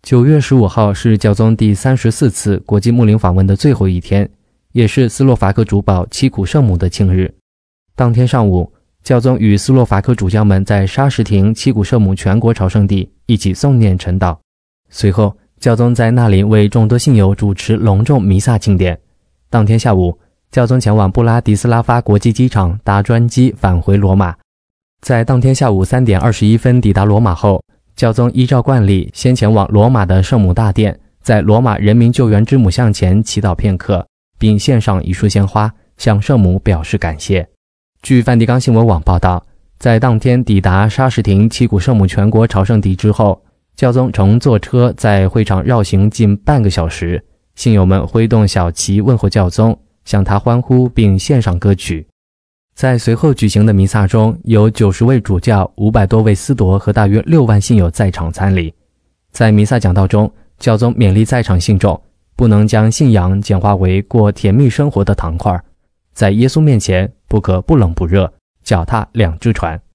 9月15号是教宗第34次国际牧灵访问的最后一天，也是斯洛伐克主保七苦圣母的庆日。当天上午，教宗与斯洛伐克主教们在沙什廷七苦圣母全国朝圣地一起诵念晨祷。随后，教宗在那里为众多信友主持隆重弥撒庆典。当天下午，教宗前往布拉迪斯拉发国际机场搭专机返回罗马。在当天下午3点21分抵达罗马后，教宗依照惯例先前往罗马的圣母大殿，在罗马人民救援之母像前祈祷片刻，并献上一束鲜花，向圣母表示感谢。据梵蒂冈新闻网报道，在当天抵达沙什廷七苦圣母全国朝圣地之后，教宗乘坐车在会场绕行近半个小时，信友们挥动小旗问候教宗，向他欢呼并献上歌曲。在随后举行的弥撒中，有90位主教、500多位司铎和大约6万信友在场参礼。在弥撒讲道中，教宗勉励在场信众不能将信仰简化为过甜蜜生活的糖块，在耶稣面前不可不冷不热，脚踏两只船。